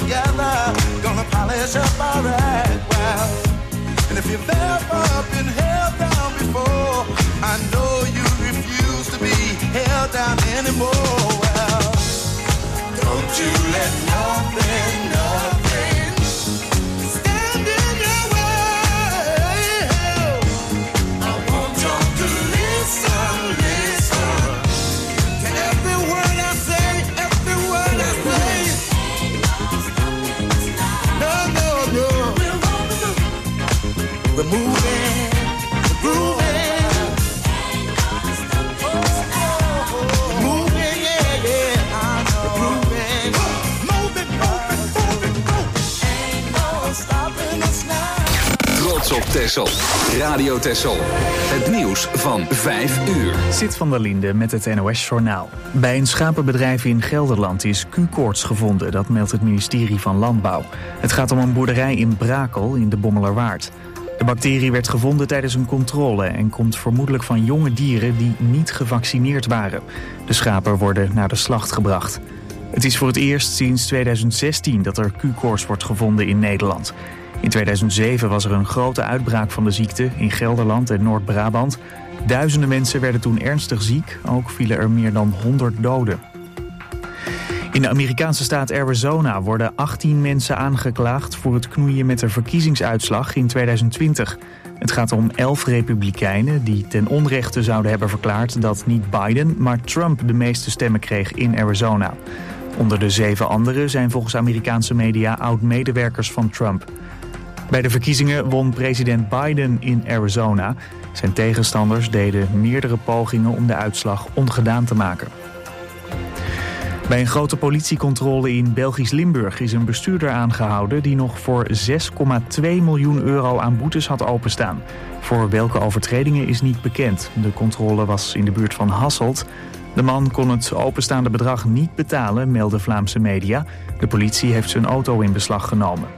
together, gonna polish up our act well. And if you've ever been held down before, I know you refuse to be held down anymore. Well, don't you let nothing stand in your way. I want you to listen to every word I say, every word I say. No. We're moving, grooving. Trots op Texel. Radio Texel. Het nieuws van 5 uur. Zit van der Linde met het NOS-journaal. Bij een schapenbedrijf in Gelderland is Q-koorts gevonden. Dat meldt het ministerie van Landbouw. Het gaat om een boerderij in Brakel in de Bommelerwaard. De bacterie werd gevonden tijdens een controle en komt vermoedelijk van jonge dieren die niet gevaccineerd waren. De schapen worden naar de slacht gebracht. Het is voor het eerst sinds 2016 dat er Q-koorts wordt gevonden in Nederland. In 2007 was er een grote uitbraak van de ziekte in Gelderland en Noord-Brabant. Duizenden mensen werden toen ernstig ziek, ook vielen er meer dan 100 doden. In de Amerikaanse staat Arizona worden 18 mensen aangeklaagd voor het knoeien met de verkiezingsuitslag in 2020. Het gaat om 11 republikeinen die ten onrechte zouden hebben verklaard dat niet Biden, maar Trump de meeste stemmen kreeg in Arizona. Onder de 7 anderen zijn volgens Amerikaanse media oud-medewerkers van Trump. Bij de verkiezingen won president Biden in Arizona. Zijn tegenstanders deden meerdere pogingen om de uitslag ongedaan te maken. Bij een grote politiecontrole in Belgisch Limburg is een bestuurder aangehouden die nog voor €6,2 miljoen aan boetes had openstaan. Voor welke overtredingen is niet bekend. De controle was in de buurt van Hasselt. De man kon het openstaande bedrag niet betalen, melden Vlaamse media. De politie heeft zijn auto in beslag genomen.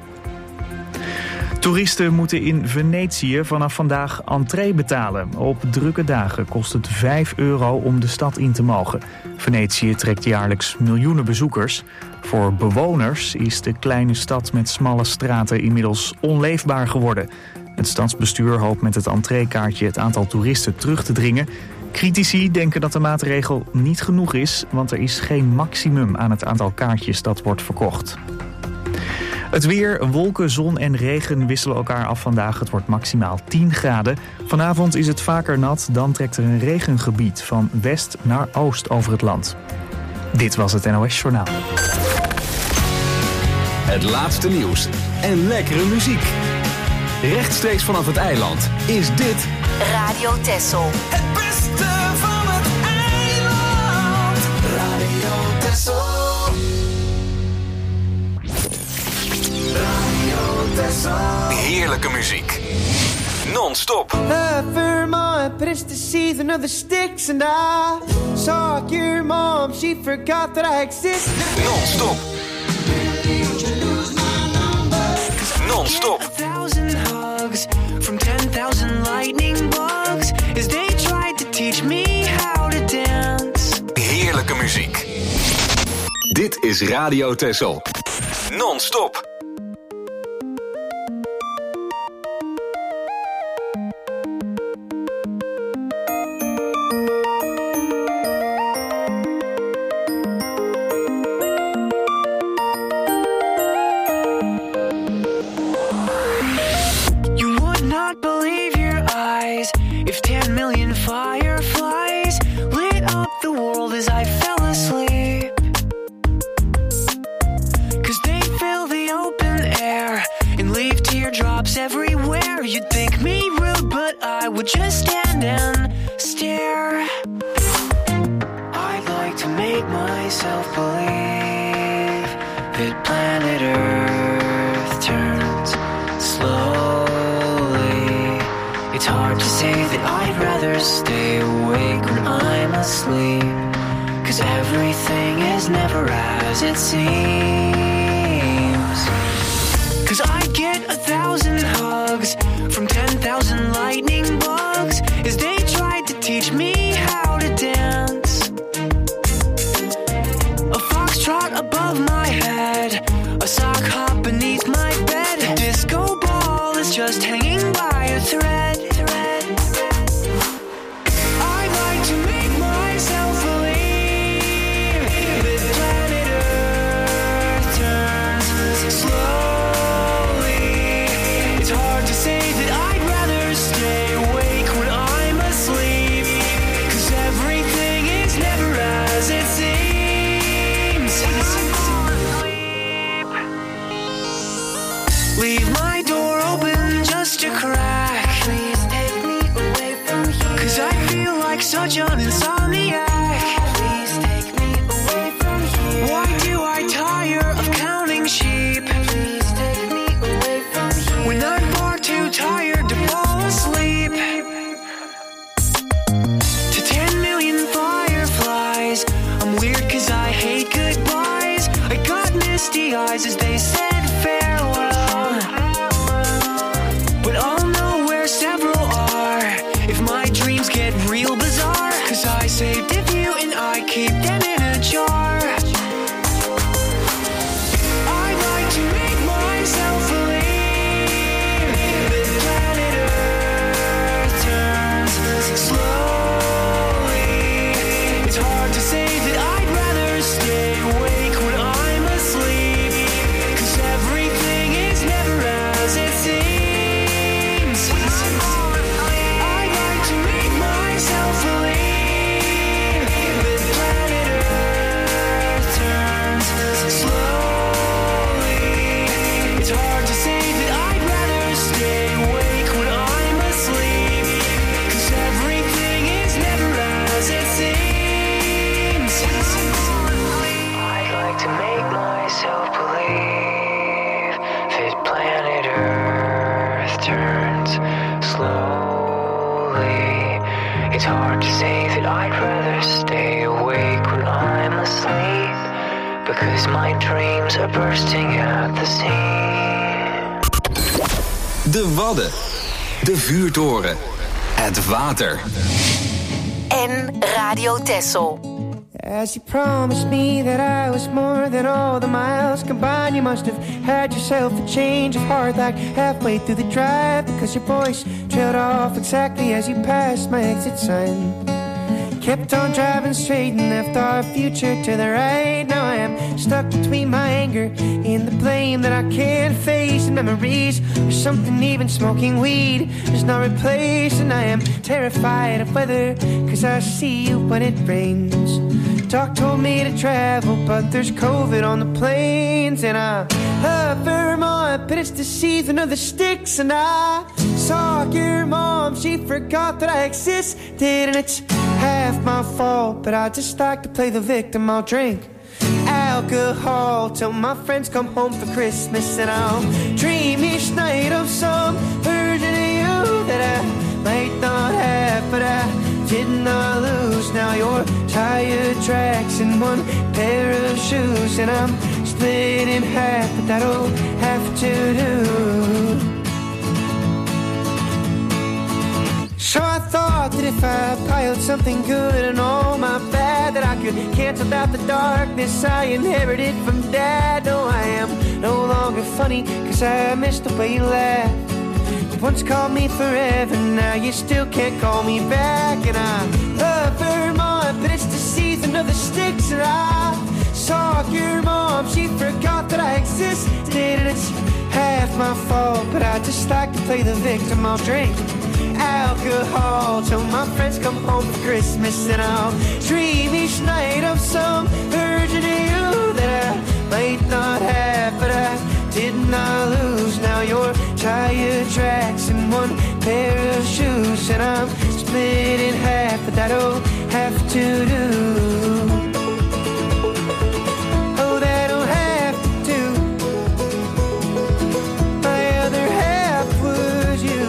Toeristen moeten in Venetië vanaf vandaag entree betalen. Op drukke dagen kost het €5 om de stad in te mogen. Venetië trekt jaarlijks miljoenen bezoekers. Voor bewoners is de kleine stad met smalle straten inmiddels onleefbaar geworden. Het stadsbestuur hoopt met het entreekaartje het aantal toeristen terug te dringen. Critici denken dat de maatregel niet genoeg is, want er is geen maximum aan het aantal kaartjes dat wordt verkocht. Het weer, wolken, zon en regen wisselen elkaar af vandaag. Het wordt maximaal 10 graden. Vanavond is het vaker nat, dan trekt er een regengebied van west naar oost over het land. Dit was het NOS Journaal. Het laatste nieuws en lekkere muziek. Rechtstreeks vanaf het eiland is dit Radio Texel. Het beste van het eiland. Radio Texel. Radio Texel. heerlijke muziek. Non-stop. Vermont, put us to season of the sticks. And I saw your mom, she forgot that I existed. Non-stop. Non-stop. 1,000 hugs from 10,000 lightning bugs as they tried to teach me how to dance. Heerlijke muziek. Dit is Radio Texel. Non-stop. If 10 million fireflies lit up the world as I fell asleep, 'cause they fill the open air and leave teardrops everywhere. You'd think me rude, but I would just stand and stare. I'd like to make myself believe that planet Earth turns slow. It's hard to say that I'd rather stay awake when I'm asleep, 'cause everything is never as it seems. 'Cause I get 1,000 hugs from 10,000 lightning bugs as they tried to teach me how to dance. A foxtrot above my head, a sock hop beneath my bed. A disco ball is just hanging by a thread. I'd like to make myself believe that planet Earth turns slowly. It's hard to say that I'd rather stay awake when I'm asleep, 'cause everything is never as it seems. Leave my door open just a crack. Please take me away from here, 'cause I feel like such an insomniac. Please take me away from here. Why do I tire of counting sheep? Please take me away from here, when I'm far too tired to fall asleep. To 10 million fireflies, I'm weird 'cause I hate goodbyes. I got misty eyes as they said farewell, but I'll know where several are if my dreams get real bizarre, 'cause I saved a few and I keep them in a jar. I'd like to make myself believe that planet Earth turns slowly. It's hard to say that I'd rather stay awake when I'm asleep, 'cause everything is never as it seems. I'd like to make myself believe that planet Earth turns slowly. It's hard to say that I'd rather stay awake when I'm asleep, 'cause everything is never as it seems. I'd like to make myself believe that planet Earth turns slowly. It's hard to say that I'd rather stay awake when I'm asleep, because my dreams are bursting at the seams. De Wadden. De vuurtoren. Het water. En Radio Texel. As you promised me that I was more than all the miles combined, you must have had yourself a change of heart like halfway through the drive, because your voice trailed off exactly as you passed my exit sign. Kept on driving straight and left our future to the right. Now I am stuck between my anger and the blame that I can't face, and memories or something even smoking weed does not replace. And I am terrified of weather, 'cause I see you when it rains. Doc told me to travel, but there's COVID on the planes. And I love Vermont, but it's the season of the sticks. And I saw your mom, she forgot that I existed. And it's half my fault, but I just like to play the victim. I'll drink alcohol till my friends come home for Christmas, and I'll dream each night of some version of you that I might not have, but I did not lose. Now your tire tracks in one pair of shoes, and I'm split in half, but that'll have to do. So I thought that if I piled something good and all my bad, that I could cancel out the darkness I inherited from Dad. No, I am no longer funny, 'cause I missed the way you laughed. You once called me forever, now you still can't call me back. And I love Vermont, but it's the season of the sticks. And I saw your mom, she forgot that I existed. And it's half my fault, but I just like to play the victim. I'll drink alcohol till my friends come home for Christmas, and I'll dream each night of some version of you that I might not have, but I did not lose. Now your tire tracks in one pair of shoes, and I'm split in half, but that'll have to do. Oh, that'll have to do. My other half was you.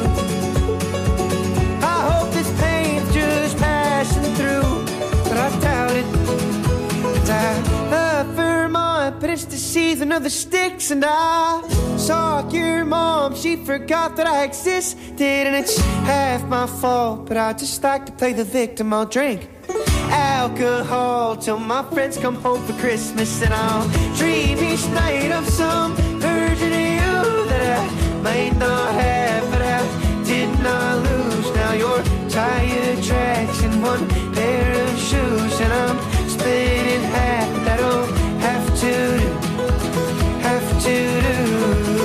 I hope this pain's just passing through, but I doubt it. And I love Vermont, but it's the season of the sticks. And I saw your mom, she forgot that I existed. And it's half my fault, but I just like to play the victim. I'll drink alcohol till my friends come home for Christmas, and I'll dream each night of some version of you that I might not have, but I did not lose. Now your tire tracks in one pair of shoes, and I'm split in half. That'll have to do, have to do.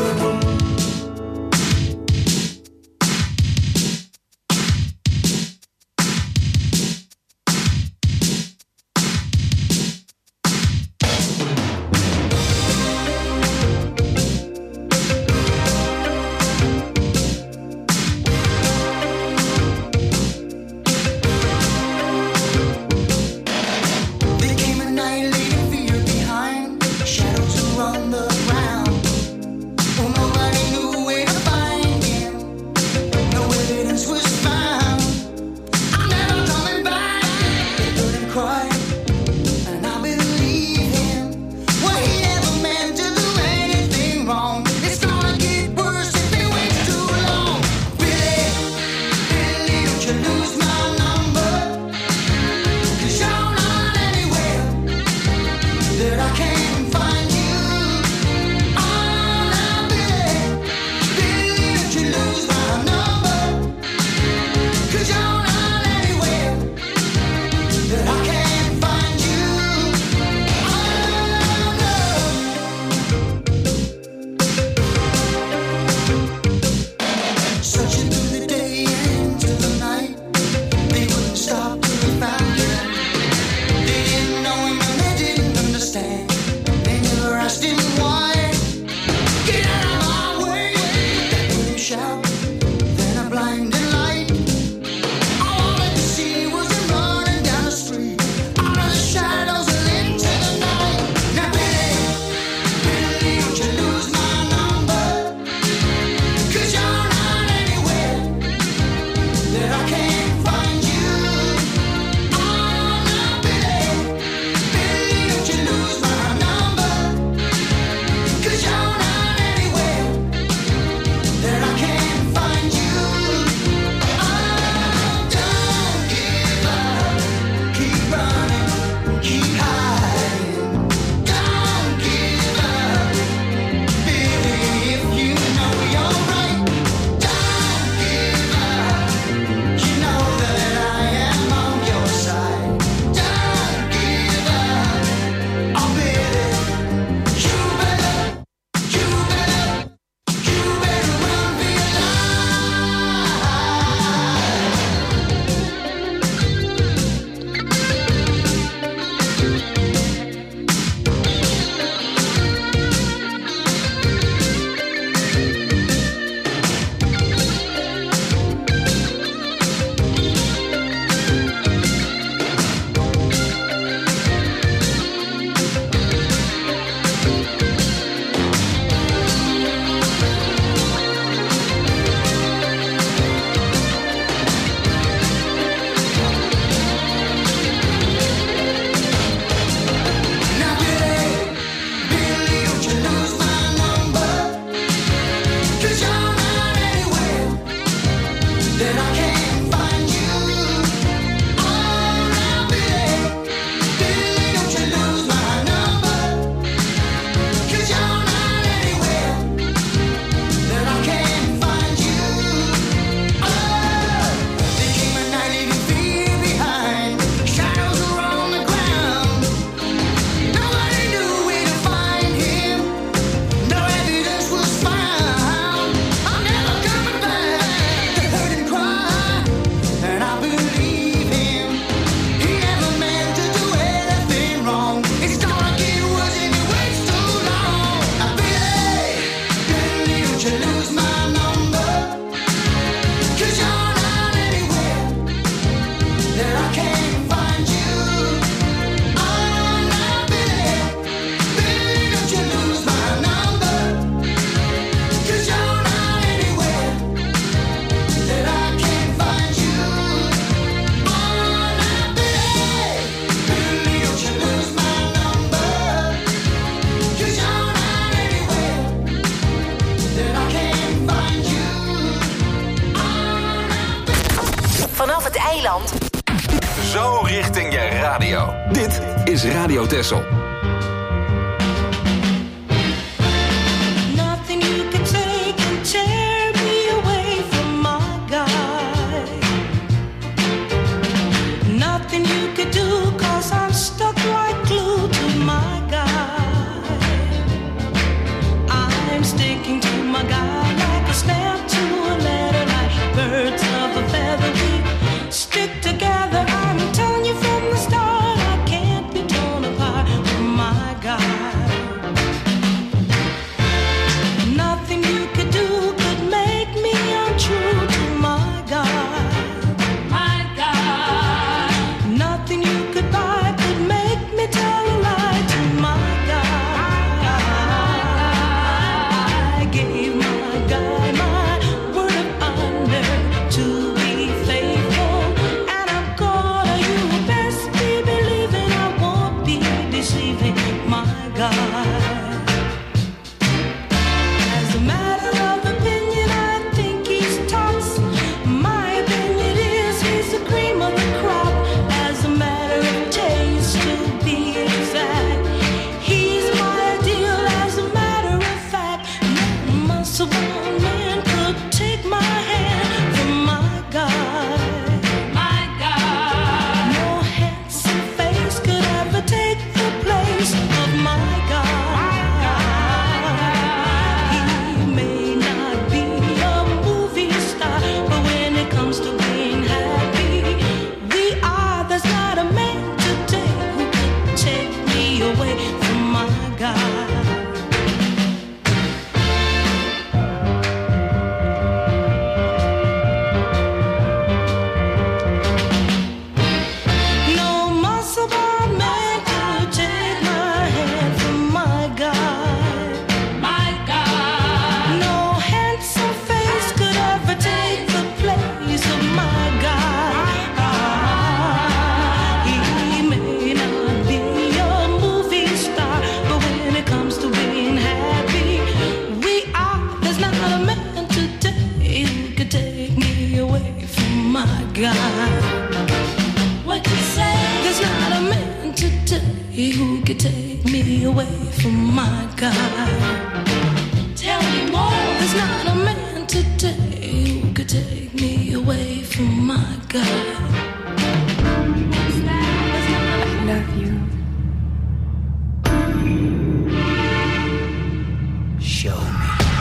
eiland. Zo richting je radio. Dit is Radio Texel. away from my God. Tell me more. There's not a man today who could take me away from my God. I love you. Show me.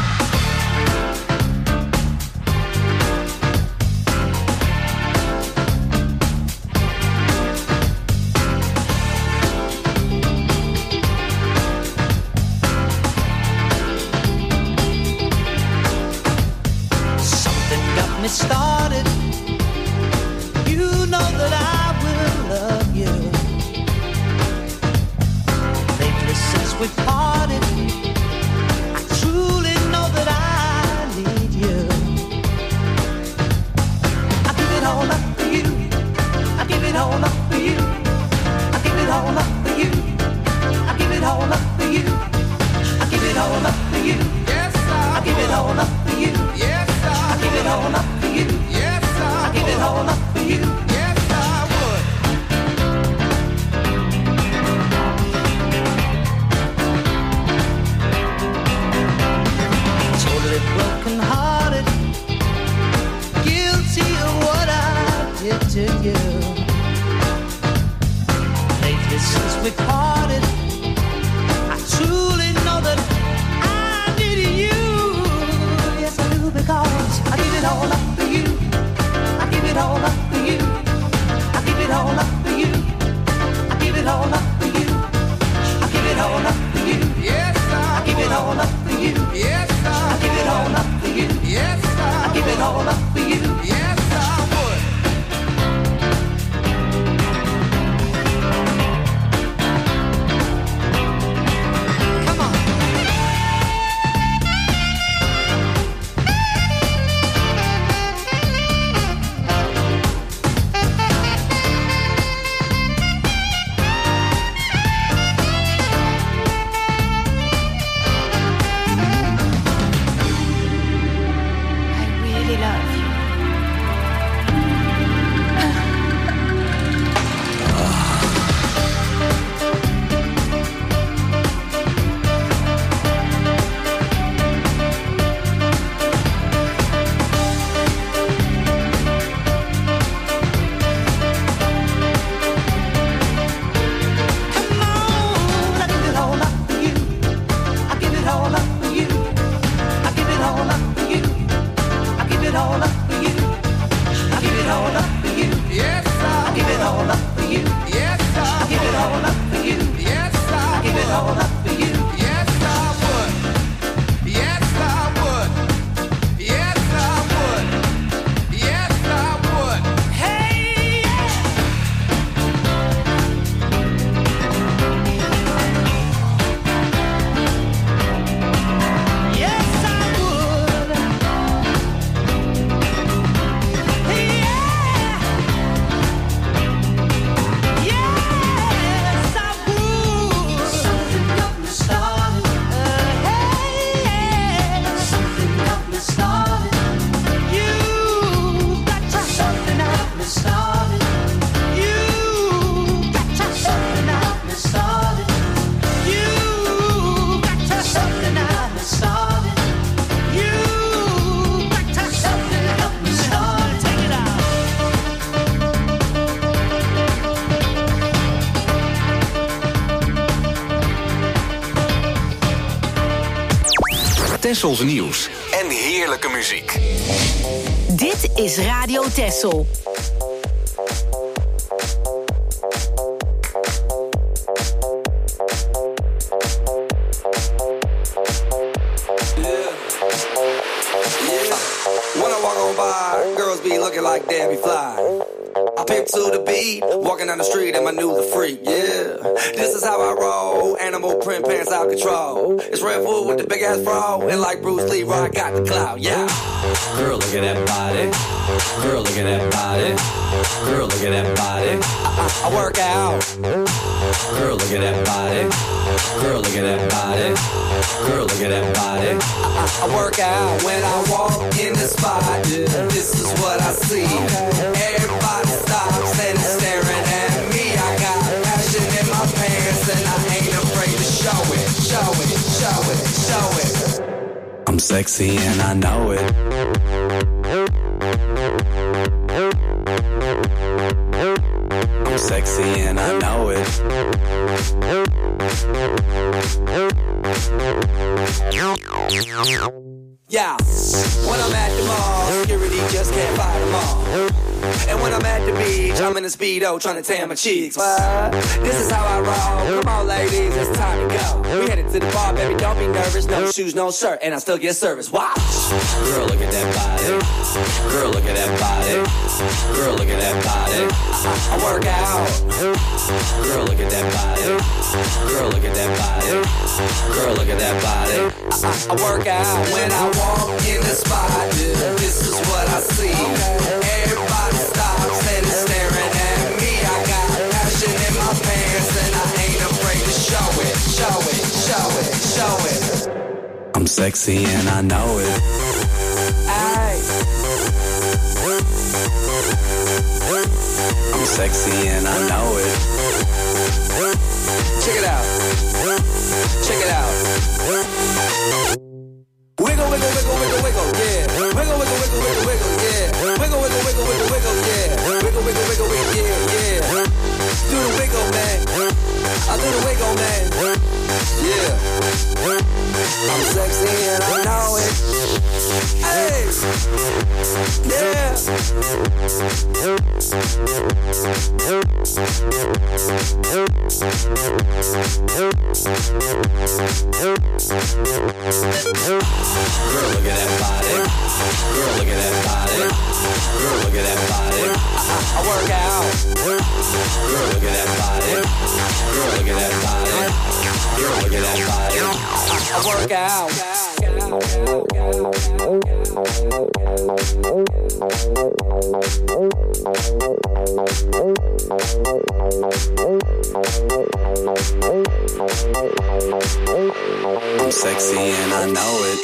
Me started. You know that I will love you. Lately since we parted, I truly know that I need you. I give it all up for you. I give it all up for you. I give it all up for you. I give it all up for you. I give it all up for you. Yes, I give it all up for you. Yes, I give it all up for you. Yes, I give it all up for you. Yes, I would. Totally broken hearted, guilty of what I did to you. Lately since we parted, I truly know that I needed you. Yes, I do, because I give it all up for you. I give it all up for you. I give it all up for you. I give it all up for you. I give it all up for you. Yes, I give it all up for you. Yes, I give it all up for you. Yes, I give it all up for you. Yes, I would. Come on. Tessels nieuws en heerlijke muziek. Dit is Radio Tessel. When I walk on by, girls be looking like Debbie Fly. I pimp to the beat, walking down the street and my new the freak, yeah. This is how I roll, animal print pants out control. It's Red Bull with the big ass bra, and like Bruce Lee, I got the clout, yeah. Girl, look at that body. Girl, look at that body. Girl, look at that body. I work out. Girl, look at that body. Girl, look at that body. Girl, look at that body. I work out when I walk in the spot. This is what I see. Everybody stops and is staring at me. I got passion in my pants and I ain't afraid to show. show it, show it, show it, show it. I'm sexy and I know it. I'm sexy and I know it. Yeah, when I'm at the mall, security just can't fight them all. And when I'm at the beach, I'm in a Speedo trying to tan my cheeks. What? This is how I roll. Come on, ladies, it's time to go. We headed to the bar, baby, don't be nervous. No shoes, no shirt, and I still get service. Watch. Girl, look at that body. Girl, look at that body. Girl, look at that body. I work out. Girl, look at that body. Girl, look at that body. Girl, look at that body. I work out when I walk in the spot. This is what I see. Everybody stops and is staring at me. I got passion in my pants and I ain't afraid to show it, show it, show it, show it. I'm sexy and I know it. Aye. I'm sexy and I know it. Check it out. Check it out. Wiggle, wiggle, wiggle, wiggle, wiggle, yeah. Wiggle, wiggle, wiggle, wiggle, wiggle, yeah. Wiggle, wiggle, wiggle, wiggle, wiggle, yeah. Wiggle, wiggle, wiggle, wiggle, yeah, yeah. Do the wiggle, man. I do the wiggle, man. Yeah. I'm sexy and I know it. Hey. Yeah. Girl, look at that body. Girl, look at that body. Girl, look at that body. I work out. Girl, look at that body. Girl, look at that body. Girl, look at that body. I work out. I'm sexy and I know it.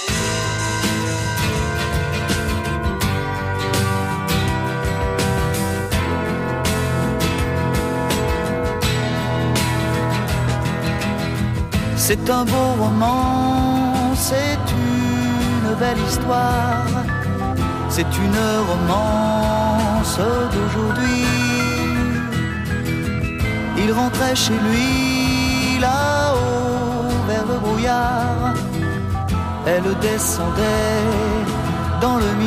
C'est un beau roman, c'est une belle histoire, c'est une romance d'aujourd'hui. Il rentrait chez lui là-haut vers le brouillard, elle descendait dans le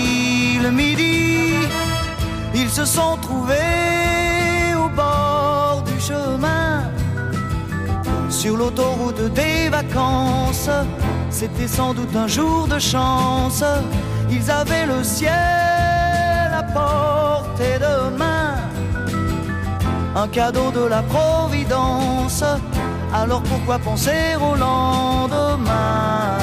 midi, ils se sont trouvés au bord du chemin. Sur l'autoroute des vacances, c'était sans doute un jour de chance. Ils avaient le ciel à portée de main, un cadeau de la Providence. Alors pourquoi penser au lendemain?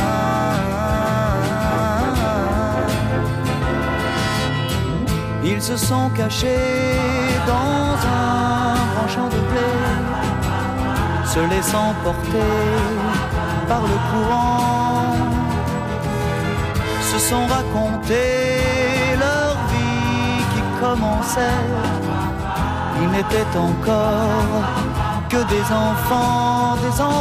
Ils se sont cachés dans un grand champ de blé, se laissant porter par le courant, se sont racontés leur vie qui commençait. Ils n'étaient encore que des enfants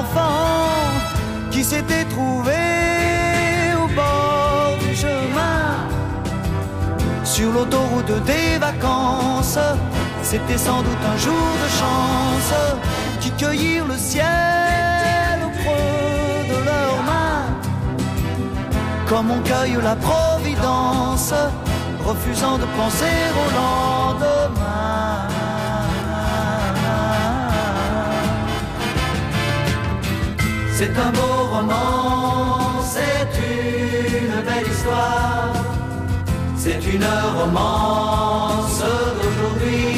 qui s'étaient trouvés au bord du chemin. Sur l'autoroute des vacances, c'était sans doute un jour de chance, qui cueillirent le ciel au creux de leurs mains, comme on cueille la Providence, refusant de penser au lendemain. C'est un beau roman, c'est une belle histoire, c'est une romance d'aujourd'hui.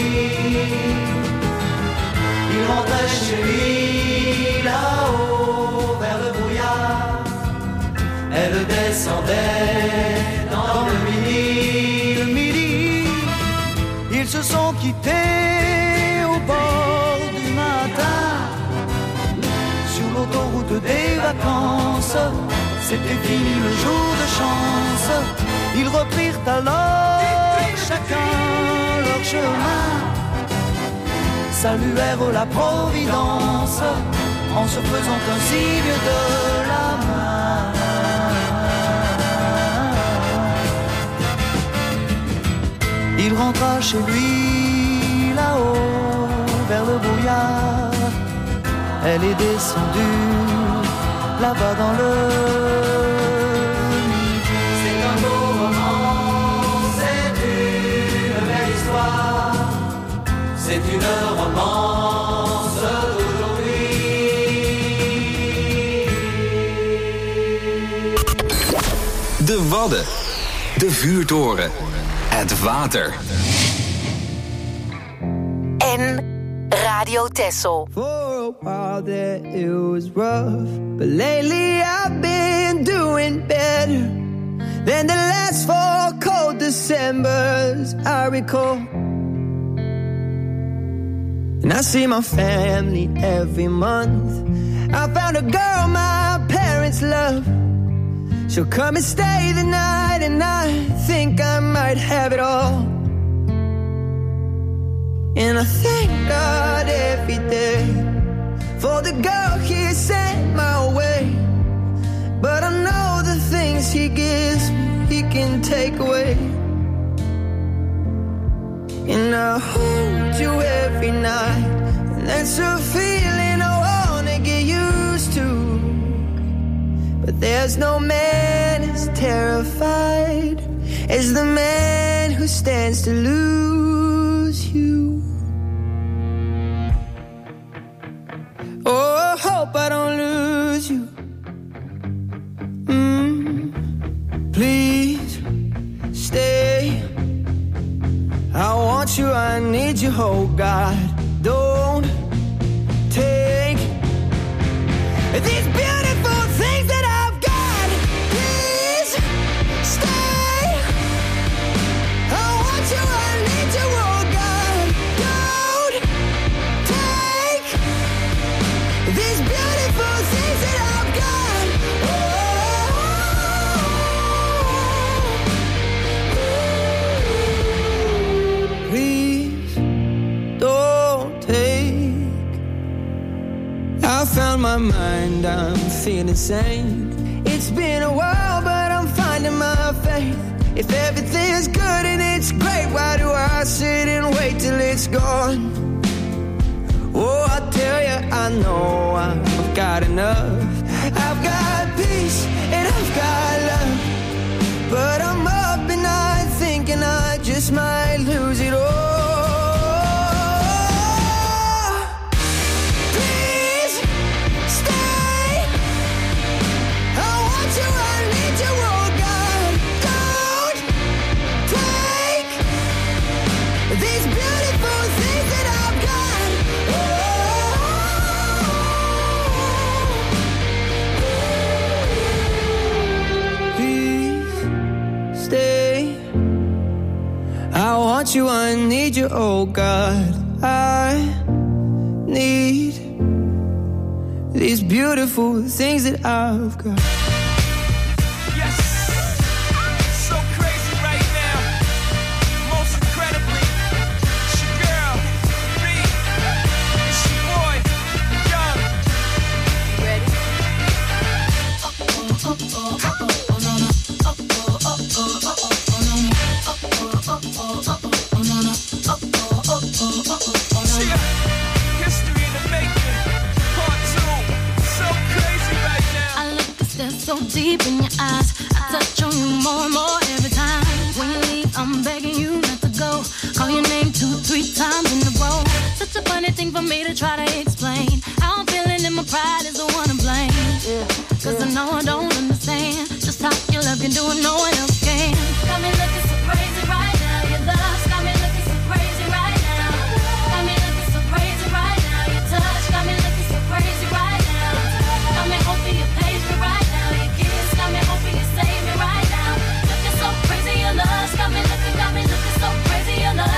Il rentrait chez lui là-haut vers le brouillard, elle descendait dans le midi. Ils se sont quittés au bord du matin, sur l'autoroute des vacances. C'était fini le jour de chance. Ils reprirent alors chacun leur chemin, saluèrent la Providence en se faisant un signe de la main. Il rentra chez lui là-haut vers le brouillard. Elle est descendue là-bas dans le midi. C'est un beau roman, c'est une belle histoire, c'est une romance d'aujourd'hui. De Wadden, de vuurtoren, het water. En Radio Texel. For a while there it was rough, but lately I've been doing better than the last 4 cold Decembers I recall. And I see my family every month. I found a girl my parents love. She'll come and stay the night, and I think I might have it all. And I thank God every day for the girl He sent my way. But I know the things He gives me, He can take away. And I hold you every night, and that's a feeling I wanna get used to. But there's no man as terrified as the man who stands to lose you. Oh, I hope I don't lose you. Please stay. I want you, I need you, oh God. Don't take these beautiful things that I've got. Please stay. I want you, I need you, oh God. Don't take these beautiful things that I've got. Please don't take. I found my mind, I'm feeling sane. It's been a while, but I'm finding my faith. If everything's good and it's great, why do I sit and wait till it's gone? Oh, I tell you, I know I've got enough. I've got peace and I've got love, but I'm up at night thinking I just might lose it all. Please stay. I want you, I need you, oh God. Don't take these beautiful things that I've got. Please stay. I want you, I need you, oh God. I need these beautiful things that I've got. Yes, so crazy right now. Most incredibly, it's your girl, B. It's your boy, Young. Ready? History in the making, part 2. So crazy right now. I look a step so deep in your eyes. I touch on you more and more every time. When you leave, I'm begging you not to go. Call your name 2-3 times in a row. Such a funny thing for me to try to explain. How I'm feeling and my pride is the one to blame. Cause I know I don't understand just how your love can do it, no one else can. Got me looking so crazy right now. Your love's got me looking so crazy right now. Got me looking so crazy right now. Your touch got me looking so crazy right now. Got me hoping you page me right now. Your kiss got me hoping you save me right now. Looking so crazy, your love's got me looking so crazy, your love.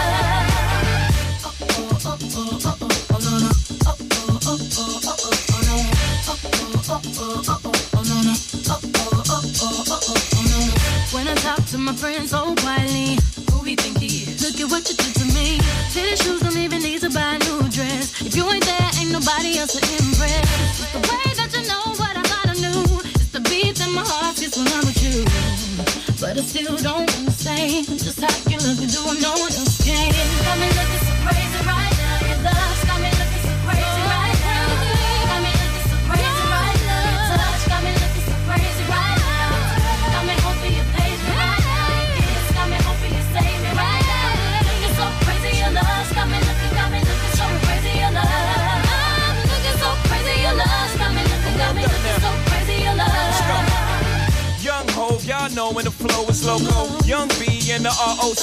When I talk to my friends so quietly, who he think he is? Look at what you did to me. Tennis shoes don't even need to buy a new dress. If you ain't there, ain't nobody else to impress. It's the way that you know what I thought I knew. It's the beat that my heart gets when I'm with you. But I still don't understand just how you look and do what no one else can. Got me looking so crazy right now. Your love's got me looking so crazy right now. Got me looking so crazy right now. Your touch got me looking so crazy right now. Got me hoping you page me right now. Your kiss got me hoping you save me right now. Looking so crazy, your love's got me looking so crazy, your love. I'm looking so crazy, your love's got me looking so crazy, your love. Young Hov, y'all know when the flow is loco. Young B and the ROC.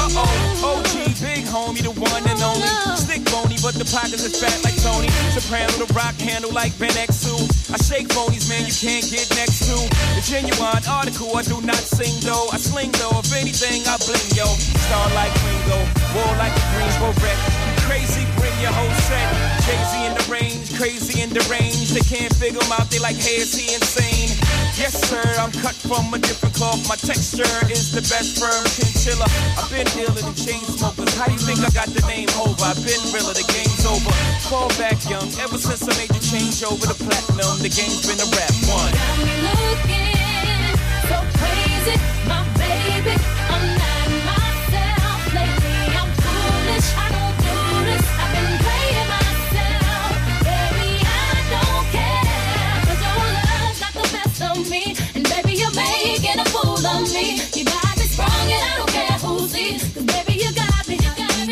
OG, big homie, the one and only. Stick bony, but the pockets is fat like Tony. Soprano, the rock handle like Ben X2. I shake phonies, man, you can't get next to. The genuine article, I do not sing though. I sling though, if anything, I bling yo. Star like Ringo, war like the Greensboro wreck. Crazy, bring your whole set. Jay-Z in the range, crazy in the range. They can't figure him out, they like, hey, is he insane? Yes, sir, I'm cut from a different cloth. My texture is the best firm chinchilla. I've been dealing in chain smokers. How do you think I got the name over? I've been realer, the game's over. Fall back young, ever since I made the change over to platinum. The game's been a rap one. Got me looking so crazy, my baby. I'm not myself lately. I'm foolish, I don't do this. I've been playing myself, baby. I don't care, 'cause your love's not the best of me, and baby you're making a fool of me. You got me sprung and I don't care who sees, 'cause baby you got me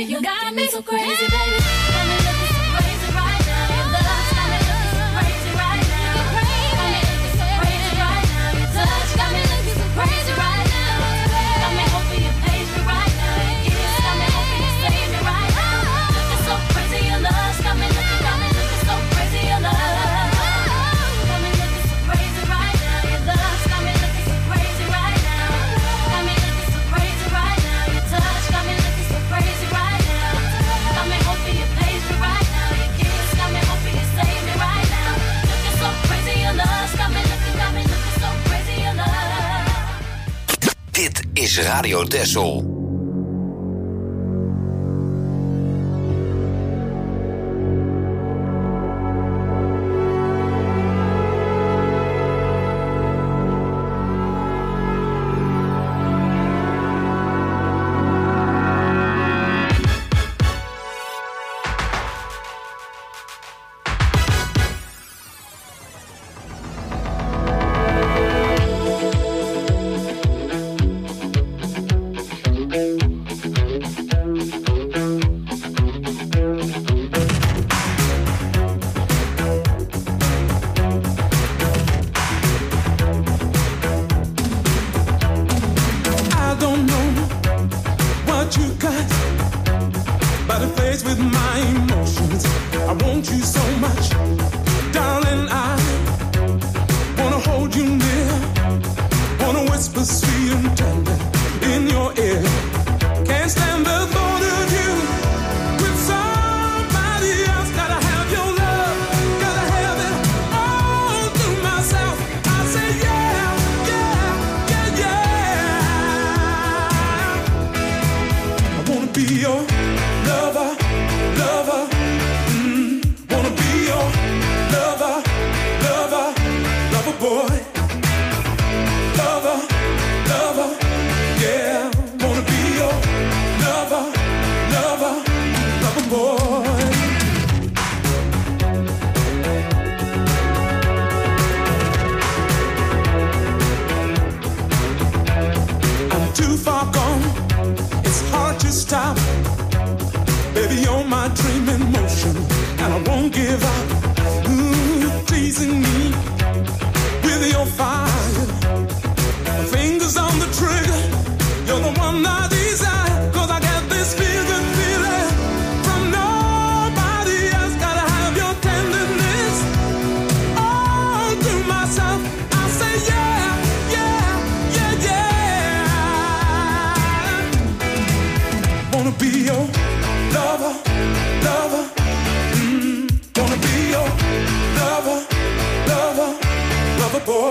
so crazy, baby. Got me looking so crazy right now. Your love's got me looking so crazy right now. Got me looking so crazy right now. Your touch got me looking so crazy right now. Got me hoping you page me right now. Your kiss got me hoping you save me right now. Looking so crazy, your love's got me looking so crazy, your love. Got me looking so crazy right now. Your love's got me looking so crazy right now. Got me looking so crazy right now. Your touch got me looking so crazy right now. Got me hoping you page me right now. Your kiss got me hoping you save me right now. Looking so crazy, your love's got me looking so crazy, your love. Dit is Radio Texel.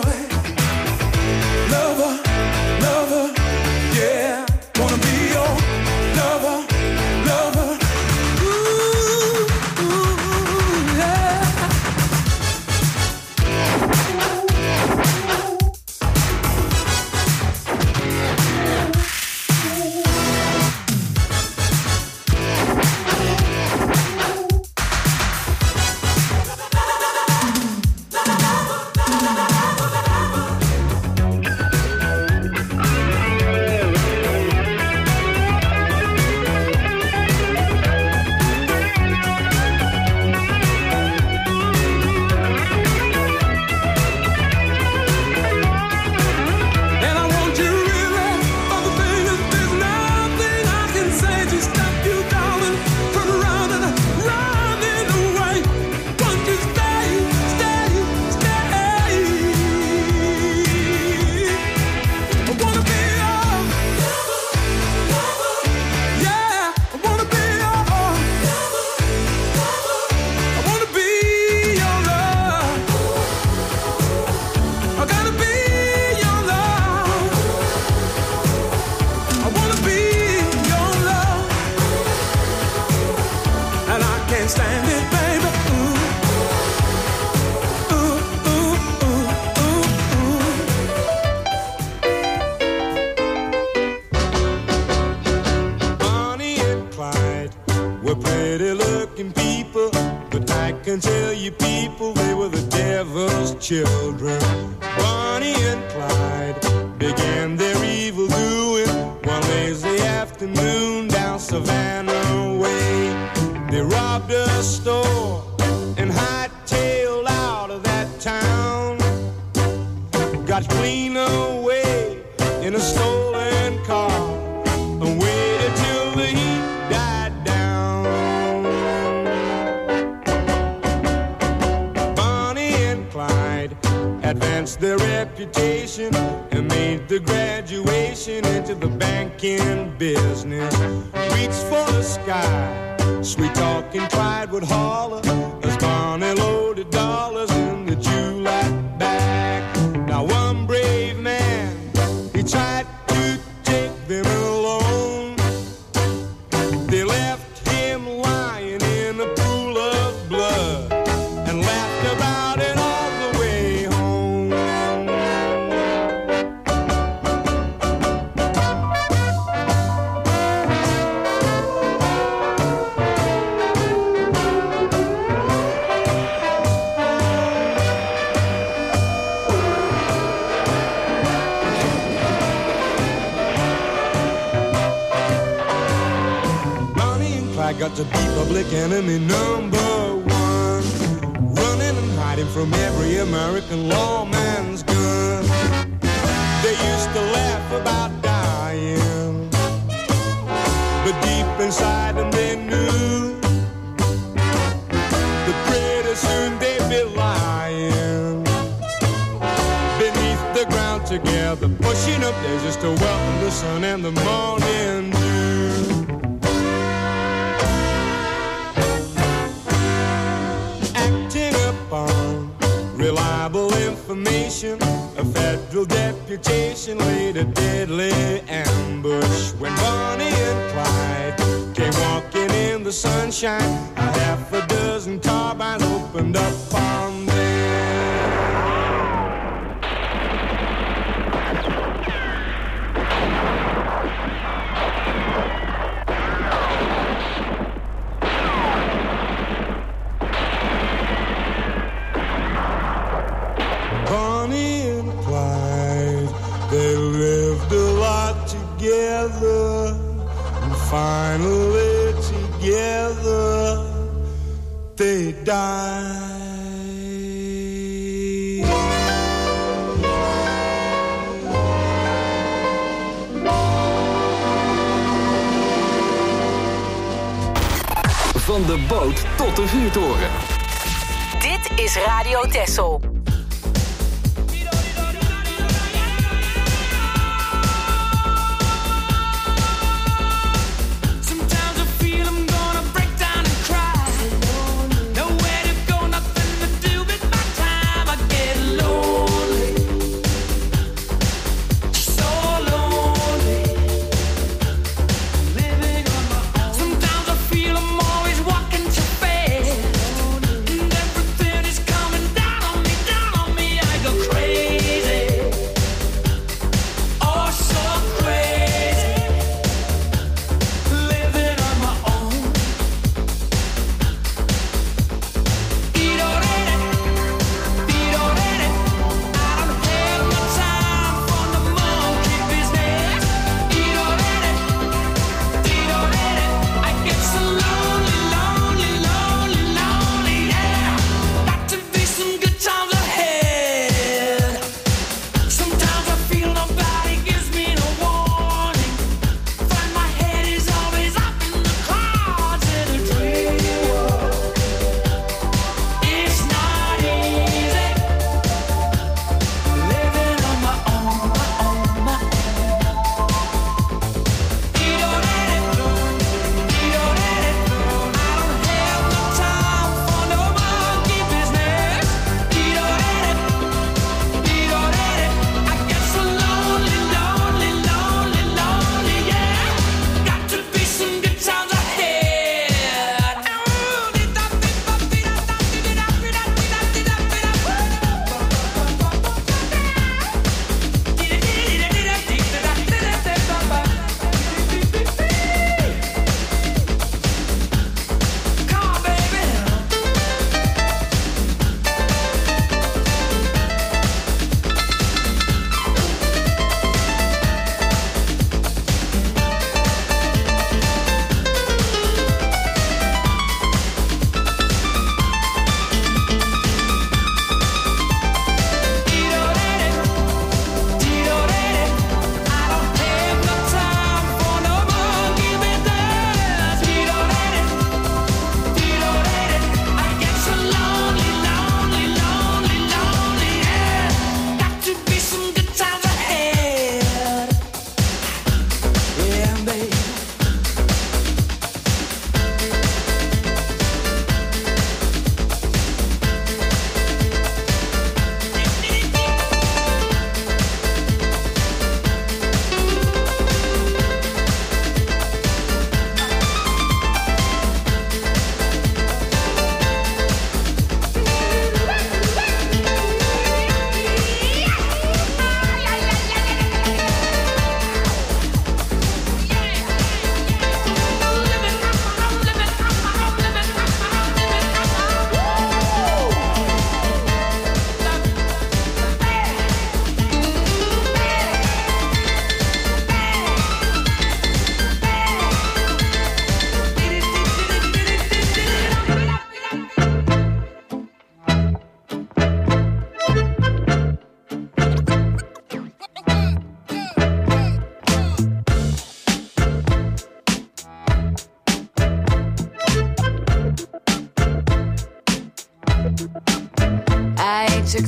Lover, yeah, wanna be your children, Bonnie and Clyde, began their evil doing one lazy afternoon down Savannah Way. They robbed a store and hightailed out of that town. Got clean away in a stolen car and waited till the heat died down. Bonnie and Clyde advanced their reputation and made the graduation into the banking business. Reached for the sky, sweet talking Clyde would holler as Bonnie loaded dollars in the July bag. Now one brave man, he tried to take them alone. They left him lying in a pool of blood and laughed about it all the way home. Got to be public enemy number one, running and hiding from every American lawman's gun. They used to laugh about dying, but deep inside them they knew that pretty soon they'd be lying beneath the ground together, pushing up daisies to welcome the sun and the morning dew. Reliable information, a federal deputation laid a deadly ambush. When Bonnie and Clyde came walking in the sunshine, a half a dozen carbines opened up on them. Bonnie and Clyde, they lived a lot together, and finally together they died. Van de boot tot de vuurtoren. Dit is Radio Texel. Walking too fast, and everything is coming down on me.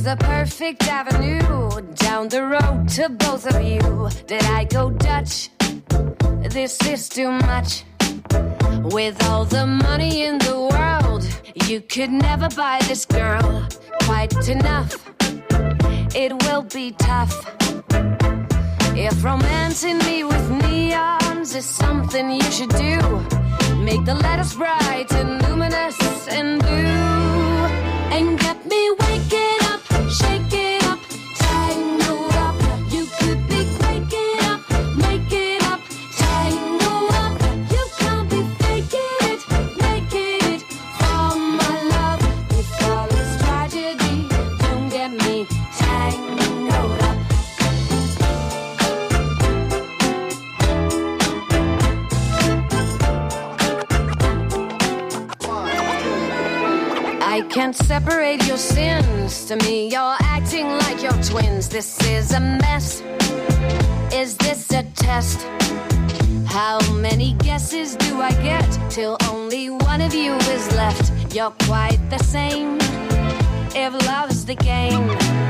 the perfect avenue down the road to both of you. Did I go Dutch? This is too much. With all the money in the world, you could never buy this girl quite enough. It will be tough. If romancing me with neons is something you should do, make the letters bright and luminous and blue, and get me waking up, shaking up, tangled up. You could be waking up, making up, tangled up. You can't be faking it, making it for my love. With all this tragedy, don't get me tangled up. I can't separate your sins. To me, you're acting like you're twins. This is a mess. Is this a test? How many guesses do I get till only one of you is left? You're quite the same, if love's the game.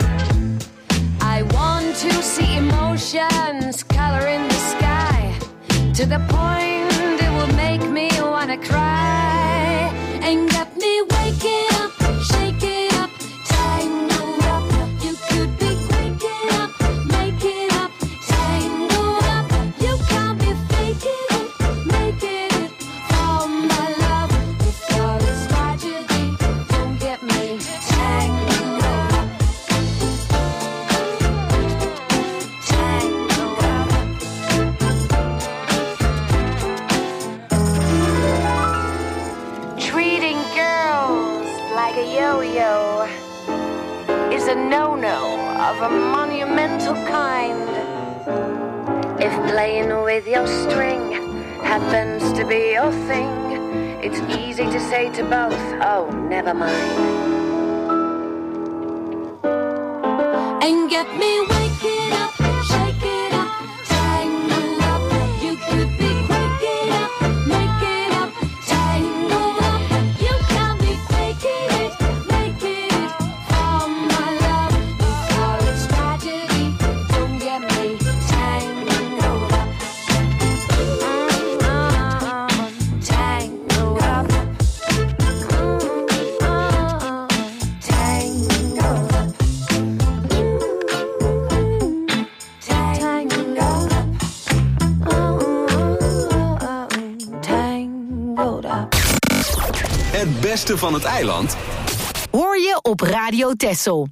I want to see emotions color in the sky, to the point it will make me wanna cry, and get me waking up, shaking up, tangled up. You could be waking up, making up, tangled up. You can't be faking it, making it for my love. With all this tragedy, don't get me tangled up, tangled up. Treating girls like a yo-yo is a no-no of a monumental kind. If playing with your string happens to be your thing, it's easy to say to both, oh, never mind. And get me waking up, shaking up, tangled up. You could be waking up, making up, tangled up. You can't be faking it, making it for my love. With all its tragedy, don't get me tangled up. Tangled up. Tangled up. Tangled up. Tangled up. Het beste van het eiland Hoor je op Radio Texel.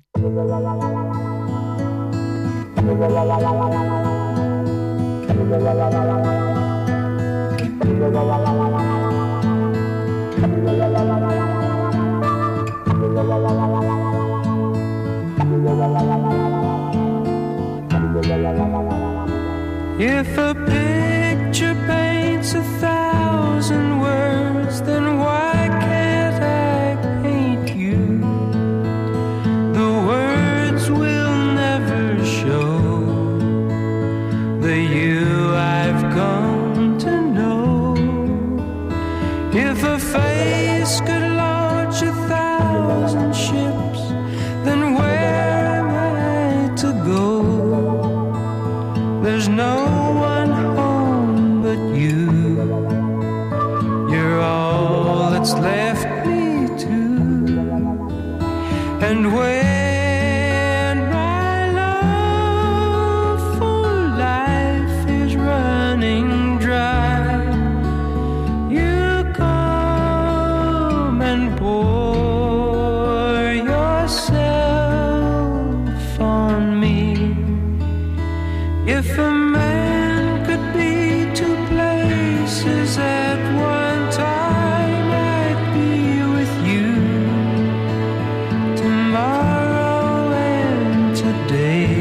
If a picture paints 1,000 words, then why can't I paint you? The words will never show the you I've come to know. If a face could launch 1,000 ships, then where am I to go? There's no one home but you. You're all that's left me to. And when my love for life is running dry, you come and pour yourself on me. If a man could be two places at one time, I'd be with you tomorrow and today,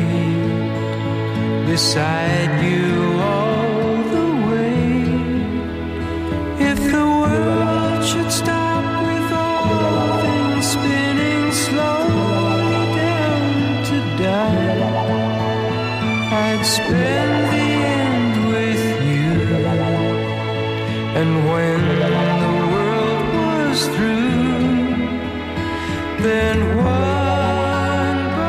beside you all the way. If the world should stop with all things spinning slowly down to die, I'd spend the end with you. And when the world was through, then one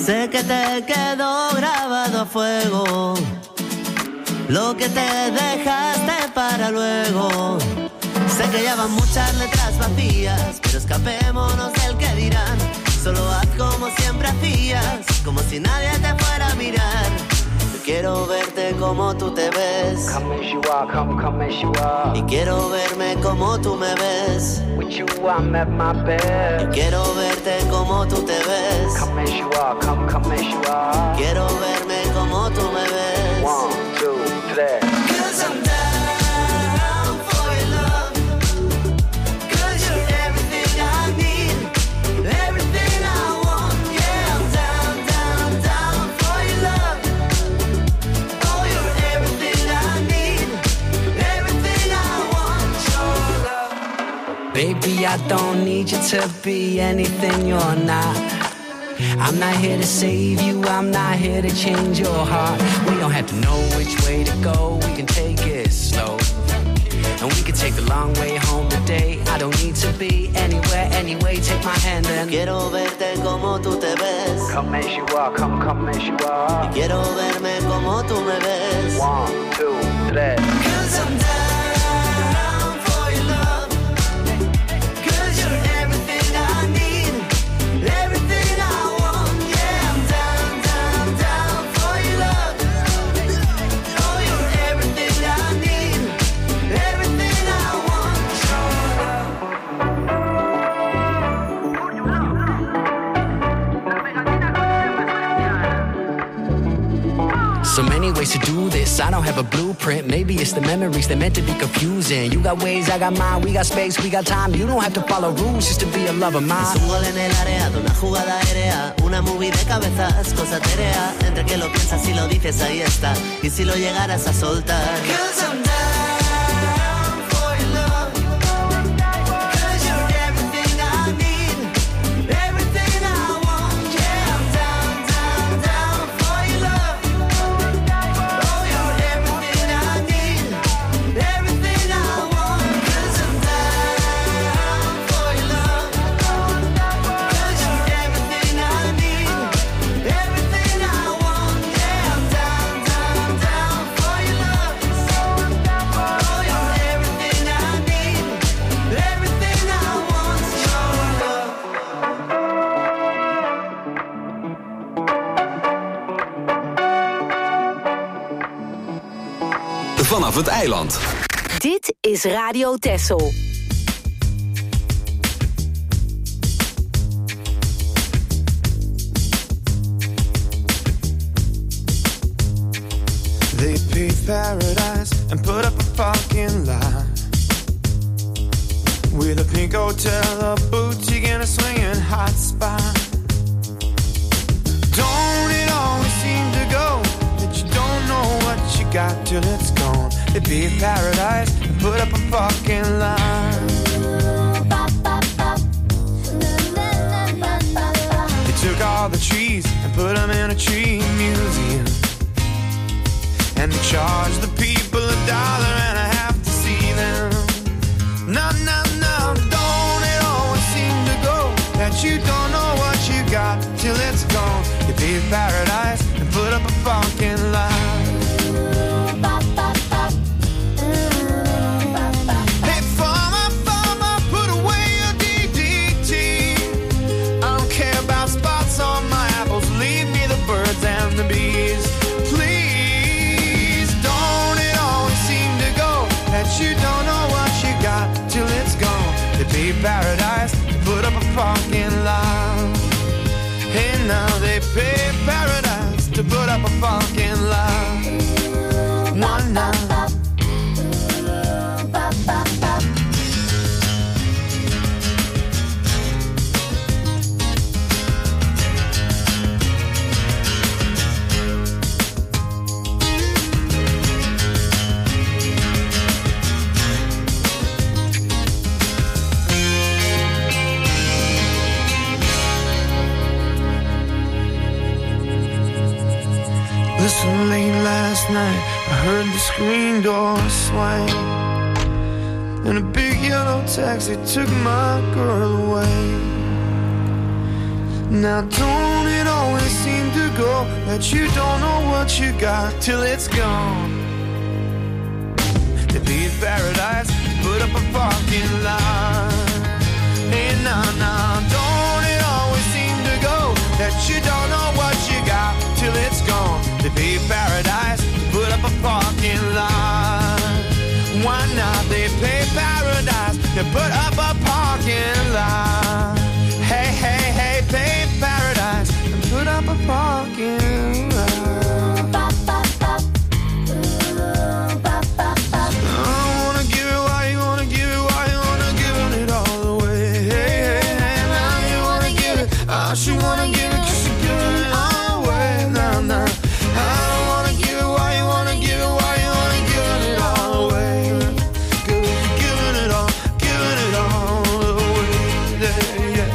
Sé que te quedó grabado a fuego lo que te dejaste para luego. Sé que ya van muchas letras vacías, pero escapémonos del que dirán. Solo haz como siempre hacías, como si nadie te fuera a mirar. Yo quiero verte como tú te ves. Come as you are, come as you are. Y quiero verme como tú me ves. With you I'm at my best. Yo quiero verte como tú te ves. Come as you are, come as you are. Quiero verme como tú me ves. 1, 2, 3. 'Cause I'm down for your love. 'Cause you're everything I need, everything I want. Yeah, I'm down, down, down for your love. Oh, you're everything I need, everything I want. Your love. Baby, I don't need you to be anything you're not. I'm not here to save you, I'm not here to change your heart. We don't have to know which way to go, we can take it slow. And we can take the long way home today. I don't need to be anywhere, anyway, take my hand and quiero verte como tú te ves. Come as you are, come as you are. Y quiero verme como tú me ves. 1, 2, 3. 'Cause I'm down for your love. 'Cause you're everything I need, everything I want. Yeah, I'm down, down, down for your love. Oh, you're everything I need, everything I want. So many ways to do this, I don't have a blueprint. Maybe it's the memories that meant to be confusing. You got ways, I got mine, we got space, we got time. You don't have to follow rules just to be a lover of mine. Es un gol en el área, de una jugada aérea, una movie de cabezas, cosa etérea. Entre que lo piensas y lo dices, ahí está. Y si lo llegaras a soltar. 'Cause I'm down for your love. 'Cause you're everything I need, everything I want. Yeah, I'm down, down, down for your love. Oh, you're everything I need, everything I want. 'Cause I'm down for your love. 'Cause you're everything I need, everything I want. Yeah, I'm down, down, down for your love. Oh, you're everything I need, everything I want. Your love. Vanaf het eiland. Dit is Radio Texel. They paved paradise and put up a parking lot with a pink hotel, a boutique, and a swinging hot spot. Don't it always seem to go that you don't know what you got till it's gone? They paved paradise and put up a parking lot. They took all the trees and put them in a tree museum. And they charge the people $1.50 to see them. No, no, no, don't it always seem to go that you don't know what you got till it's gone? You paved paradise and put up a parking lot. Hey, farmer, put away your DDT. I don't care about spots on my apples, leave me the birds and the bees. Please, don't it always seem to go that you don't know what you got till it's gone? They paved paradise, put up a parking lot. Hey, now they paved paradise to put up a parking lot. One night. Listen, late last night I heard the screen door swing, and a big yellow taxi took my girl away. Now don't it always seem to go that you don't know what you got till it's gone? To be in paradise, put up a parking lot. Hey, nah, don't it always seem to go that you don't know what you got till it's gone? To be in paradise, put up a parking lot. Why not? They pay paradise to put up a parking lot. Hey, pay paradise and put up a parking lot. I wanna give it why you wanna give it, why you wanna give it all away. Hey, now you wanna give it, she wanna give it 'cause you're giving it all away. Nah, I don't wanna give it why you wanna give it, why you wanna give it all away. Giving it all away. Yeah.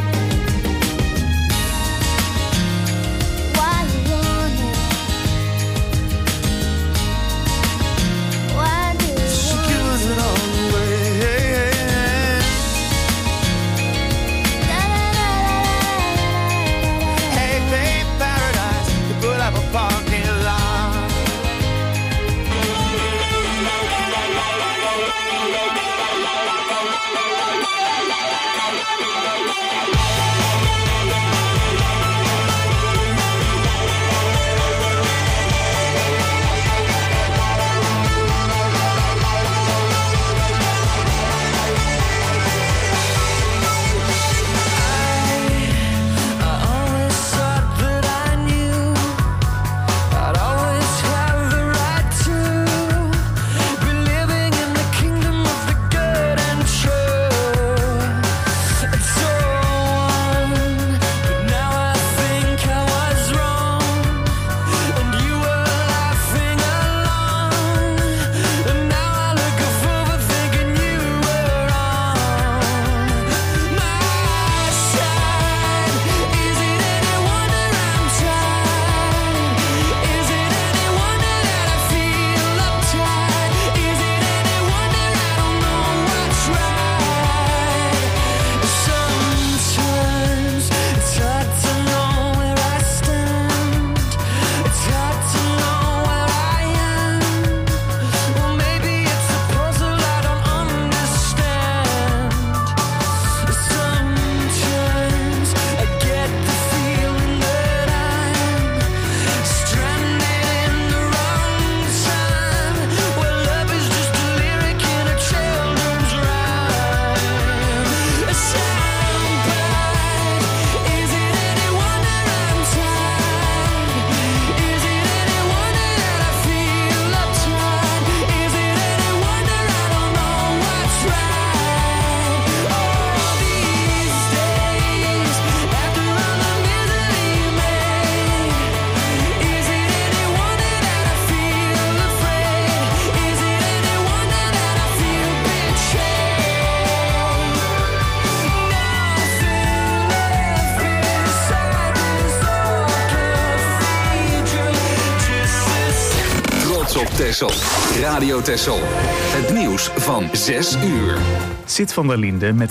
Texel. Radio Texel. Het nieuws van 6 uur. Sid van der Linde met